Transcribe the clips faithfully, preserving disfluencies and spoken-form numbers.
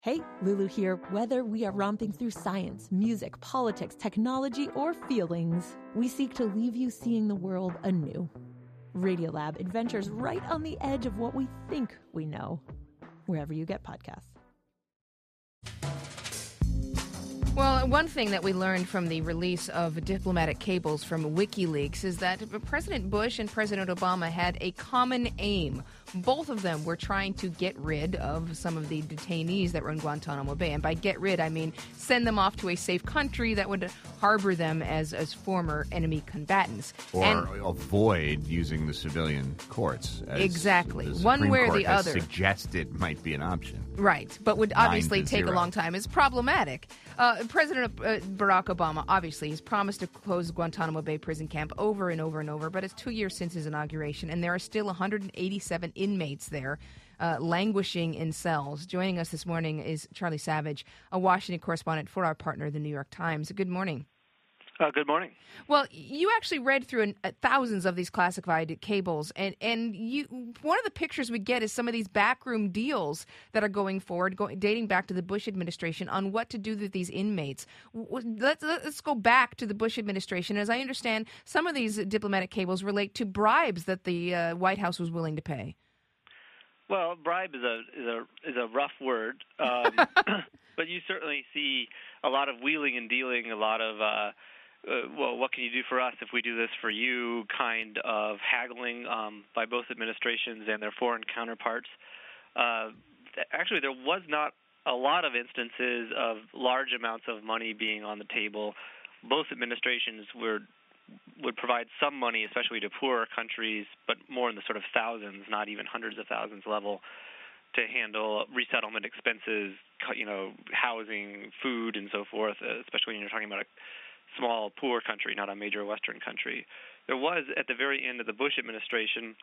Hey, Lulu here. Whether we are romping through science, music, politics, technology, or feelings, we seek to leave you seeing the world anew. Radiolab adventures right on the edge of what we think we know, wherever you get podcasts. Well, one thing that we learned from the release of diplomatic cables from WikiLeaks is that President Bush and President Obama had a common aim. Both of them were trying to get rid of some of the detainees that were in Guantanamo Bay. And by get rid, I mean send them off to a safe country that would harbor them as, as former enemy combatants. Or and avoid using the civilian courts. As exactly. The One way or Court the has other. Suggested might be an option. Right, but would obviously take zero. a long time. It's problematic. Uh, President uh, Barack Obama, obviously, has promised to close Guantanamo Bay prison camp over and over and over, but it's two years since his inauguration, and there are still one hundred eighty-seven inmates there uh, languishing in cells. Joining us this morning is Charlie Savage, a Washington correspondent for our partner, the New York Times. Good morning. Uh, good morning. Well, you actually read through an, uh, thousands of these classified cables, and, and you one of the pictures we get is some of these backroom deals that are going forward, going, dating back to the Bush administration on what to do with these inmates. Let's, let's go back to the Bush administration. As I understand, some of these diplomatic cables relate to bribes that the uh, White House was willing to pay. Well, bribe is a is a is a rough word, um, but you certainly see a lot of wheeling and dealing, a lot of uh, Uh, well, what can you do for us if we do this for you kind of haggling um, by both administrations and their foreign counterparts. Uh, actually, there was not a lot of instances of large amounts of money being on the table. Both administrations were would provide some money, especially to poorer countries, but more in the sort of thousands, not even hundreds of thousands level, to handle resettlement expenses, you know, housing, food, and so forth, especially when you're talking about a small, poor country, not a major Western country. There was, at the very end of the Bush administration,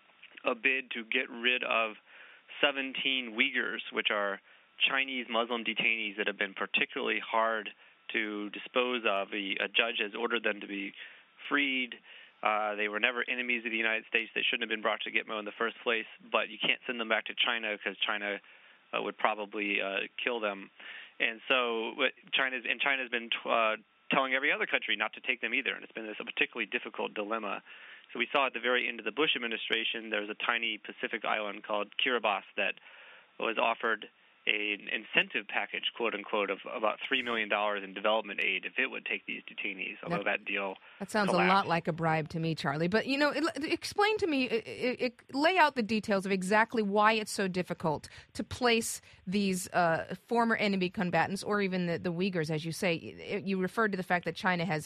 a bid to get rid of seventeen Uyghurs, which are Chinese Muslim detainees that have been particularly hard to dispose of. A, a judge has ordered them to be freed. Uh, they were never enemies of the United States. They shouldn't have been brought to Gitmo in the first place, but you can't send them back to China because China uh, would probably uh, kill them. And so China's, and China's been uh, telling every other country not to take them either, and it's been this a particularly difficult dilemma. So we saw at the very end of the Bush administration, there was a tiny Pacific island called Kiribati that was offered an incentive package, quote-unquote, of about three million dollars in development aid if it would take these detainees, although that, that deal That sounds collapsed. a lot like a bribe to me, Charlie. But, you know, it, explain to me, it, it, lay out the details of exactly why it's so difficult to place these uh, former enemy combatants, or even the, the Uyghurs, as you say. You referred to the fact that China has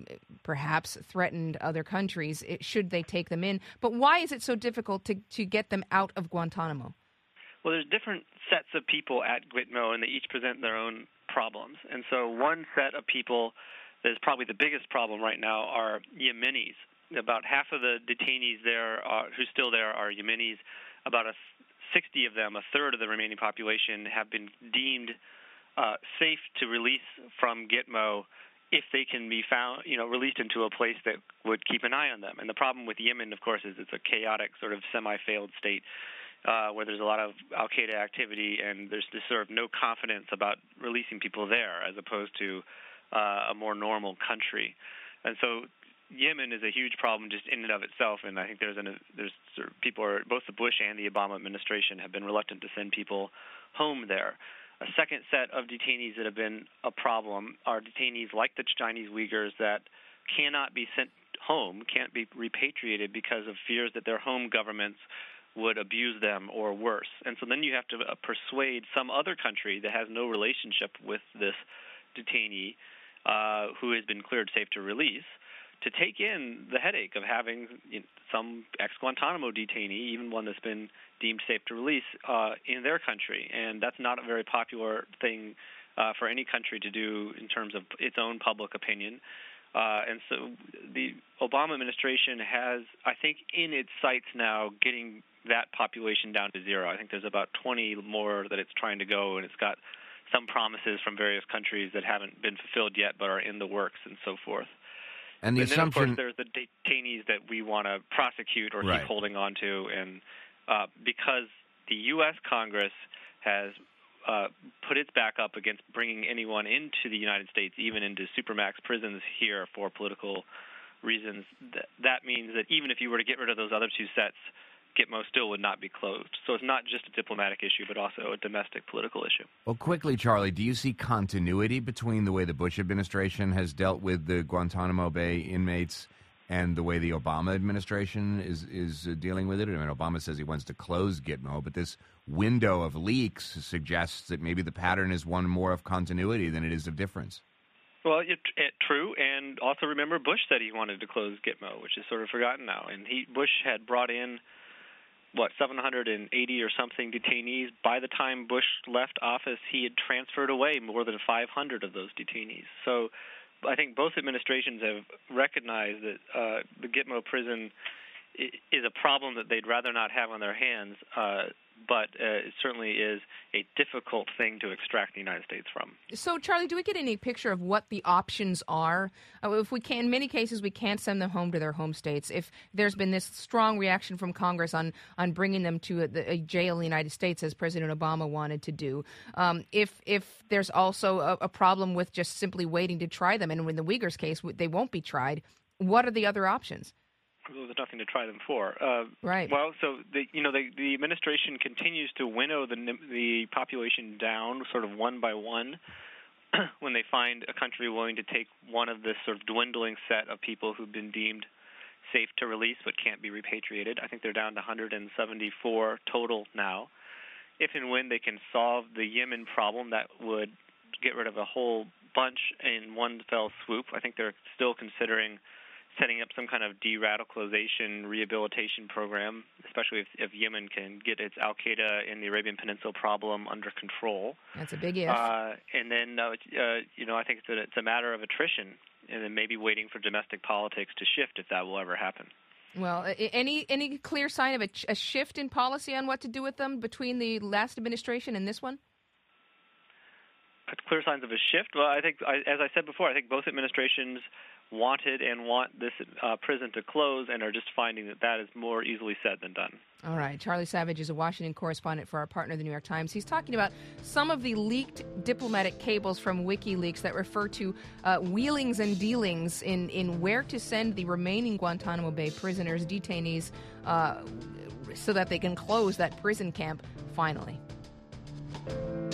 perhaps threatened other countries should they take them in. But why is it so difficult to, to get them out of Guantanamo? Well, there's different sets of people at Gitmo, and they each present their own problems. And so one set of people that is probably the biggest problem right now are Yemenis. About half of the detainees there are, who's still there are Yemenis. About a sixty of them, a third of the remaining population, have been deemed uh, safe to release from Gitmo if they can be found, you know, released into a place that would keep an eye on them. And the problem with Yemen, of course, is it's a chaotic sort of semi-failed state. Uh, where there's a lot of al-Qaeda activity, and there's just sort of no confidence about releasing people there as opposed to uh, a more normal country. And so Yemen is a huge problem just in and of itself, and I think there's an, there's sort of people are, both the Bush and the Obama administration have been reluctant to send people home there. A second set of detainees that have been a problem are detainees like the Chinese Uyghurs that cannot be sent home, can't be repatriated because of fears that their home governments would abuse them or worse. And so then you have to uh, persuade some other country that has no relationship with this detainee uh, who has been cleared safe to release to take in the headache of having you know, some ex-Guantanamo detainee, even one that's been deemed safe to release, uh, in their country. And that's not a very popular thing uh, for any country to do in terms of its own public opinion. Uh, and so the Obama administration has, I think, in its sights now getting that population down to zero. I think there's about twenty more that it's trying to go, and it's got some promises from various countries that haven't been fulfilled yet but are in the works and so forth. And the and assumption, then, of course, there's the detainees that we want to prosecute or right. keep holding on to. And uh, because the U S. Congress has uh, put its back up against bringing anyone into the United States, even into supermax prisons here for political reasons. Th- that means that even if you were to get rid of those other two sets, Gitmo still would not be closed. So it's not just a diplomatic issue, but also a domestic political issue. Well, quickly, Charlie, do you see continuity between the way the Bush administration has dealt with the Guantanamo Bay inmates and the way the Obama administration is is uh, dealing with it? I mean, Obama says he wants to close Gitmo, but this window of leaks suggests that maybe the pattern is one more of continuity than it is of difference. Well, it, it, true, and also remember Bush said he wanted to close Gitmo, which is sort of forgotten now. And he Bush had brought in, what, seven hundred eighty or something detainees. By the time Bush left office, he had transferred away more than five hundred of those detainees. So I think both administrations have recognized that uh, the Gitmo prison is a problem that they'd rather not have on their hands, uh, but uh, it certainly is a difficult thing to extract the United States from. So, Charlie, do we get any picture of what the options are? Uh, if we can, in many cases, we can't send them home to their home states. If there's been this strong reaction from Congress on, on bringing them to a, a jail in the United States, as President Obama wanted to do, um, if if there's also a, a problem with just simply waiting to try them, and in the Uyghurs case, they won't be tried, what are the other options? There's nothing to try them for. Uh, right. Well, so the you know the, the administration continues to winnow the the population down, sort of one by one, when they find a country willing to take one of this sort of dwindling set of people who've been deemed safe to release but can't be repatriated. I think they're down to one hundred seventy-four total now. If and when they can solve the Yemen problem, that would get rid of a whole bunch in one fell swoop. I think they're still considering setting up some kind of de-radicalization rehabilitation program, especially if, if Yemen can get its Al-Qaeda in the Arabian Peninsula problem under control. That's a big if. Uh, and then, uh, uh, you know, I think that it's a matter of attrition, and then maybe waiting for domestic politics to shift if that will ever happen. Well, any any clear sign of a, a shift in policy on what to do with them between the last administration and this one? Clear signs of a shift? Well, I think, I, as I said before, I think both administrations wanted and want this uh, prison to close and are just finding that that is more easily said than done. All right. Charlie Savage is a Washington correspondent for our partner, the New York Times. He's talking about some of the leaked diplomatic cables from WikiLeaks that refer to uh, wheelings and dealings in, in where to send the remaining Guantanamo Bay prisoners, detainees, uh, so that they can close that prison camp finally.